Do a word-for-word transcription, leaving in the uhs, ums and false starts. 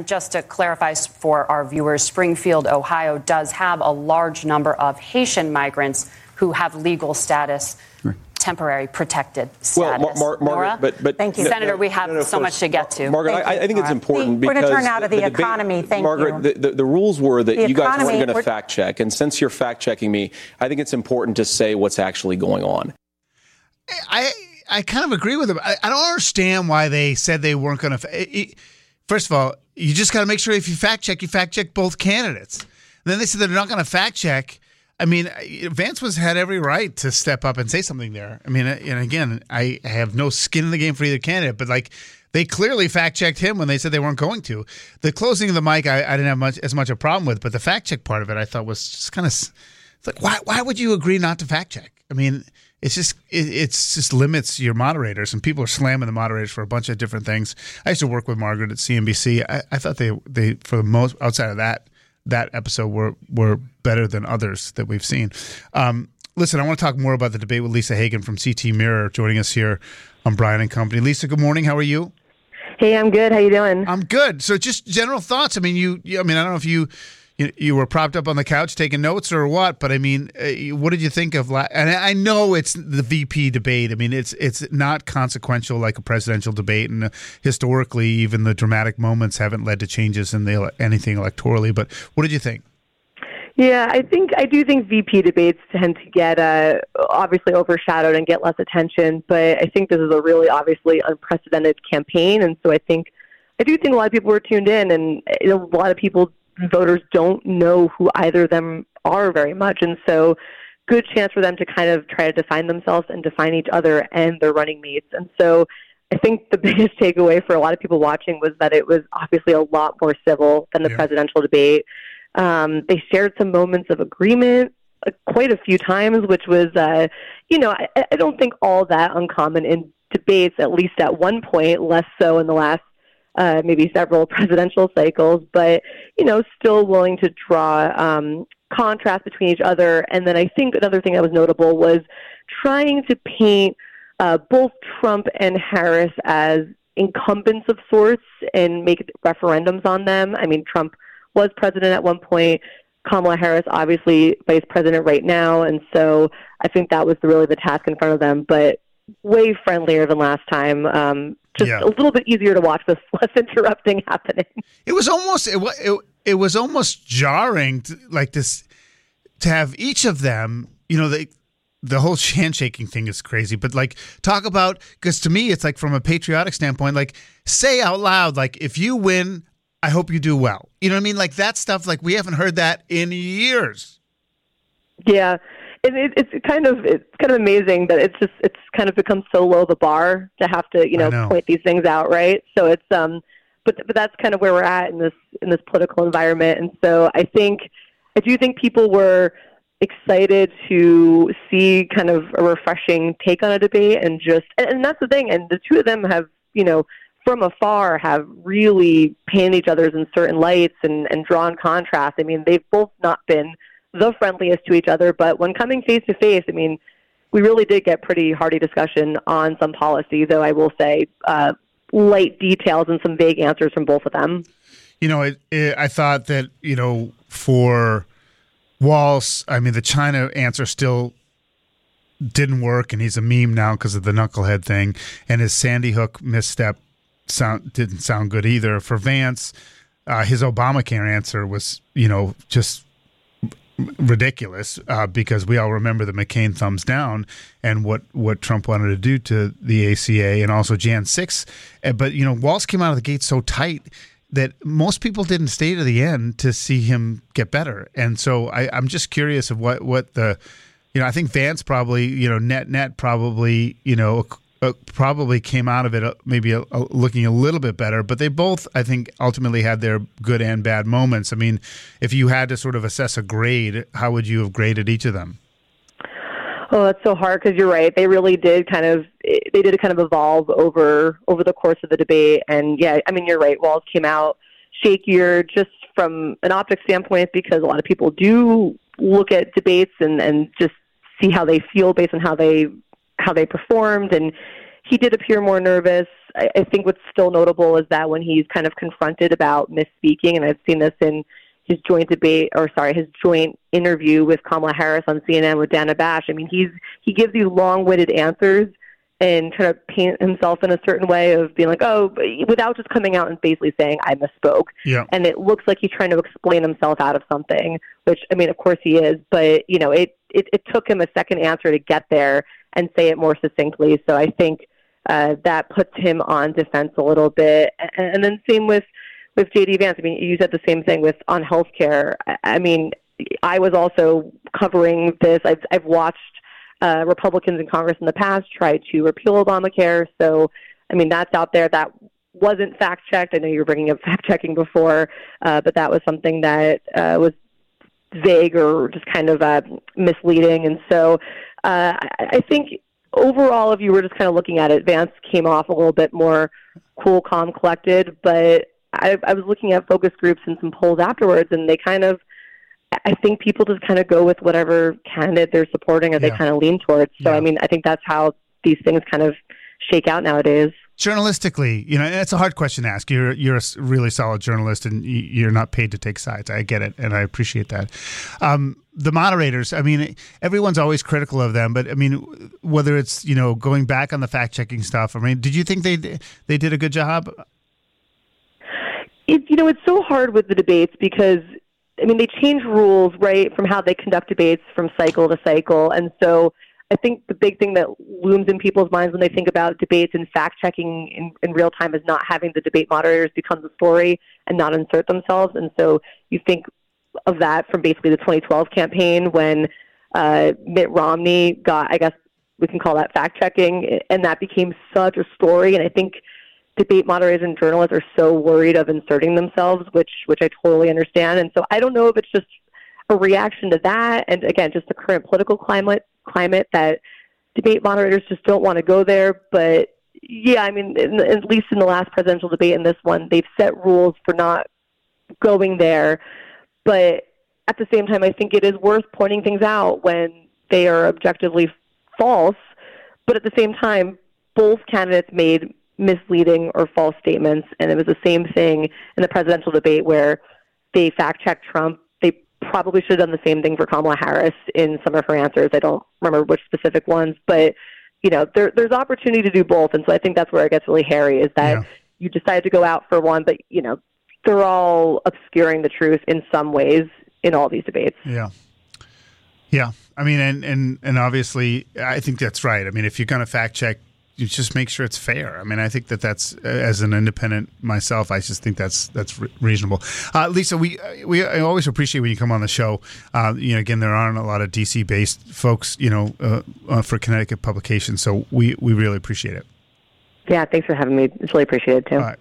Just to clarify for our viewers, Springfield, Ohio does have a large number of Haitian migrants who have legal status, right. temporary protected status. Well, Mar- Mar- Margaret, Nora? but, but thank you, no, Senator. No, we have no, no, so much to get to. Margaret, I, I think Nora. it's important we, because we're going to turn out of the, the economy. Debate, thank Margaret, you. The, the, the rules were that the you guys economy, weren't going to fact check, and since you're fact checking me, I think it's important to say what's actually going on. I I kind of agree with them. I, I don't understand why they said they weren't going to. First of all, you just got to make sure if you fact check, you fact check both candidates. And then they said they're not going to fact check. I mean, Vance was had every right to step up and say something there. I mean, and again, I have no skin in the game for either candidate, but like they clearly fact checked him when they said they weren't going to. The closing of the mic, I, I didn't have much as much a problem with, but the fact check part of it, I thought was just kind of it's like why why would you agree not to fact check? I mean. It's just it it's just limits your moderators, and people are slamming the moderators for a bunch of different things. I used to work with Margaret at C N B C. I, I thought they they for the most outside of that that episode were were better than others that we've seen. Um, listen, I want to talk more about the debate with Lisa Hagen from C T Mirror joining us here on Brian and Company. Lisa, good morning. How are you? Hey, I'm good. How you doing? I'm good. So, just general thoughts. I mean, you. I mean, I don't know if you. You, you were propped up on the couch taking notes or what, but I mean, uh, what did you think of? La- and I know it's the V P debate. I mean, it's it's not consequential like a presidential debate, and uh, historically, even the dramatic moments haven't led to changes in the anything electorally. But what did you think? Yeah, I think I do think V P debates tend to get uh, obviously overshadowed and get less attention. But I think this is a really obviously unprecedented campaign, and so I think I do think a lot of people were tuned in, and a lot of people. Voters don't know who either of them are very much, and so good chance for them to kind of try to define themselves and define each other and their running mates. And so I think the biggest takeaway for a lot of people watching was that it was obviously a lot more civil than the yeah. presidential debate. Um, they shared some moments of agreement uh, quite a few times, which was, uh, you know, I, I don't think all that uncommon in debates, at least at one point, less so in the last Uh, maybe several presidential cycles, but, you know, still willing to draw um, contrast between each other. And then I think another thing that was notable was trying to paint uh, both Trump and Harris as incumbents of sorts and make referendums on them. I mean, Trump was president at one point. Kamala Harris, obviously vice president right now. And so I think that was really the task in front of them, but way friendlier than last time. Um, Just yeah. a little bit easier to watch with less interrupting happening. It was almost it, it, it was almost jarring, to, like this, to have each of them. You know, they, the whole handshaking thing is crazy. But like, talk about because to me, it's like from a patriotic standpoint, like say out loud, like if you win, I hope you do well. You know what I mean? Like that stuff. Like we haven't heard that in years. Yeah. It, it, it's kind of it's kind of amazing that it's just it's kind of become so low the bar to have to you know, know. point these things out, right? So it's um, but but that's kind of where we're at in this in this political environment, and so I think I do think people were excited to see kind of a refreshing take on a debate, and just and, and that's the thing, and the two of them have you know from afar have really painted each other in certain lights and and drawn contrast. I mean, they've both not been the friendliest to each other, but when coming face to face, I mean, we really did get pretty hearty discussion on some policy, though I will say uh, light details and some vague answers from both of them. You know, it, it, I thought that, you know, for Walz, I mean, the China answer still didn't work, and he's a meme now because of the knucklehead thing, and his Sandy Hook misstep sound didn't sound good either. For Vance, uh, his Obamacare answer was, you know, just ridiculous uh, because we all remember the McCain thumbs down and what, what Trump wanted to do to the A C A and also January sixth. Uh, but, you know, Walz came out of the gate so tight that most people didn't stay to the end to see him get better. And so I, I'm just curious of what, what the, you know, I think Vance probably, you know, net, net probably, you know, Uh, probably came out of it uh, maybe a, a, looking a little bit better, but they both, I think, ultimately had their good and bad moments. I mean, if you had to sort of assess a grade, how would you have graded each of them? Oh, that's so hard because you're right. They really did kind of they did kind of evolve over over the course of the debate, and yeah, I mean, you're right. Walz came out shakier just from an optics standpoint because a lot of people do look at debates and and just see how they feel based on how they. how they performed, and he did appear more nervous. I, I think what's still notable is that when he's kind of confronted about misspeaking, and I've seen this in his joint debate, or sorry, his joint interview with Kamala Harris on C N N with Dana Bash. I mean, he's he gives these long-winded answers and trying to paint himself in a certain way of being like, oh, without just coming out and basically saying, I misspoke. Yeah. And it looks like he's trying to explain himself out of something, which, I mean, of course he is, but, you know, it, it, it took him a second answer to get there and say it more succinctly. So I think uh, that puts him on defense a little bit. And, and then same with, with J D Vance. I mean, you said the same thing with on healthcare. I, I mean, I was also covering this. I've, I've watched Uh, Republicans in Congress in the past tried to repeal Obamacare. So, I mean, that's out there. That wasn't fact-checked. I know you were bringing up fact-checking before, uh, but that was something that uh, was vague or just kind of uh, misleading. And so uh, I, I think overall, if you were just kind of looking at it, Vance came off a little bit more cool, calm, collected. But I, I was looking at focus groups and some polls afterwards, and they kind of I think people just kind of go with whatever candidate they're supporting or they yeah. kind of lean towards. So, yeah. I mean, I think that's how these things kind of shake out nowadays. Journalistically, you know, and it's a hard question to ask. You're you're a really solid journalist, and you're not paid to take sides. I get it, and I appreciate that. Um, the moderators, I mean, everyone's always critical of them, but I mean, whether it's, you know, going back on the fact checking stuff. I mean, did you think they they did a good job? It, you know, it's so hard with the debates because, I mean, they change rules, right, from how they conduct debates from cycle to cycle. And so I think the big thing that looms in people's minds when they think about debates and fact-checking in, in real time is not having the debate moderators become the story and not insert themselves. And so you think of that from basically the twenty twelve campaign when uh, Mitt Romney got, I guess we can call that fact-checking, and that became such a story. And I think debate moderators and journalists are so worried of inserting themselves, which which I totally understand. And so I don't know if it's just a reaction to that, and again, just the current political climate climate that debate moderators just don't want to go there. But yeah, I mean, in, at least in the last presidential debate and this one, they've set rules for not going there. But at the same time, I think it is worth pointing things out when they are objectively false. But at the same time, both candidates made misleading or false statements, and it was the same thing in the presidential debate where they fact-checked Trump. They probably should have done the same thing for Kamala Harris in some of her answers. I don't remember which specific ones, but you know, there, there's opportunity to do both, and so I think that's where it gets really hairy, is that yeah. you decide to go out for one, but you know, they're all obscuring the truth in some ways in all these debates. Yeah. Yeah. I mean, and, and, and obviously, I think that's right. I mean, if you're going to fact check, you just make sure it's fair. I mean, I think that that's, as an independent myself, I just think that's that's re- reasonable. Uh, Lisa, we we I always appreciate when you come on the show. Uh, you know, again, there aren't a lot of D C based folks, you know, uh, uh, for Connecticut publications, so we we really appreciate it. Yeah, thanks for having me. It's really appreciated too. All right.